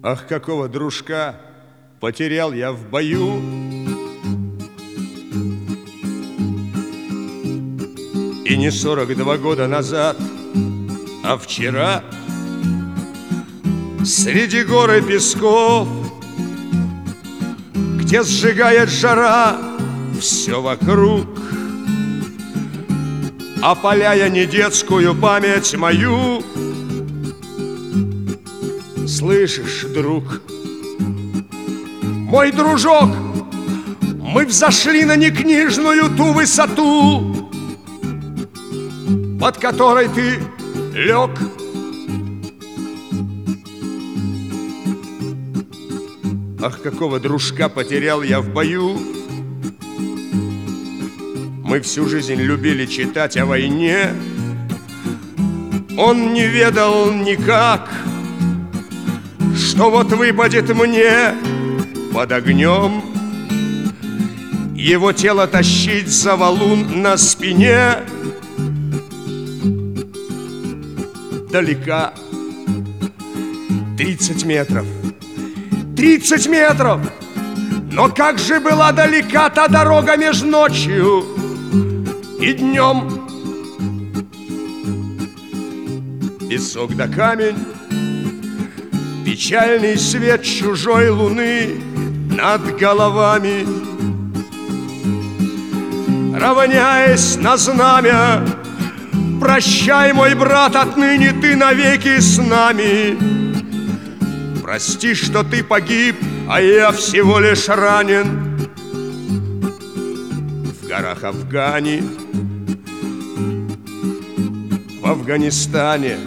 Ах, какого дружка потерял я в бою. И не 42 года назад, а вчера, среди гор и песков, где сжигает жара все вокруг, опаляя не детскую память мою. Слышишь, друг, мой дружок, мы взошли на некнижную ту высоту, под которой ты лег. Ах, какого дружка потерял я в бою. Мы всю жизнь любили читать о войне. Он не ведал никак, что вот выпадет мне под огнем его тело тащить за валун на спине. Далека 30 метров, 30 метров. Но как же была далека та дорога между ночью и днем. Песок да камень, печальный свет чужой луны над головами, равняясь на знамя. Прощай, мой брат, отныне ты навеки с нами. Прости, что ты погиб, а я всего лишь ранен в горах Афгани, в Афганистане.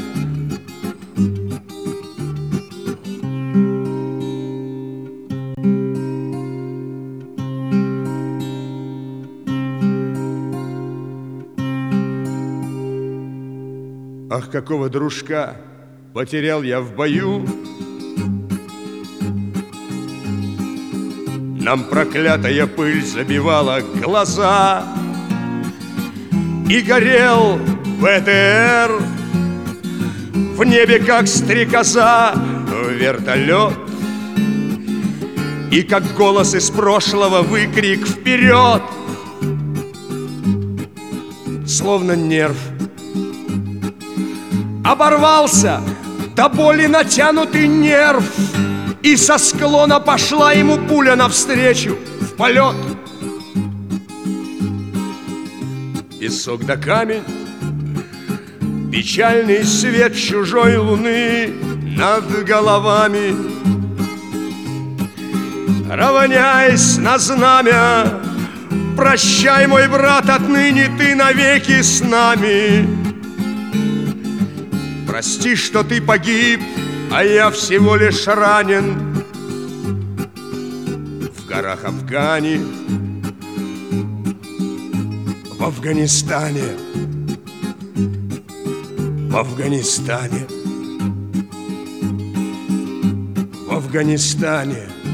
Ах, какого дружка потерял я в бою. Нам проклятая пыль забивала глаза, и горел БТР в небе, как стрекоза, вертолет. И как голос из прошлого выкрик вперед, словно нерв оборвался до боли натянутый нерв, и со склона пошла ему пуля навстречу в полет. Песок да камень, печальный свет чужой луны над головами, равняясь на знамя. Прощай, мой брат, отныне ты навеки с нами. Прости, что ты погиб, а я всего лишь ранен в горах Афгани, в Афганистане, в Афганистане, в Афганистане.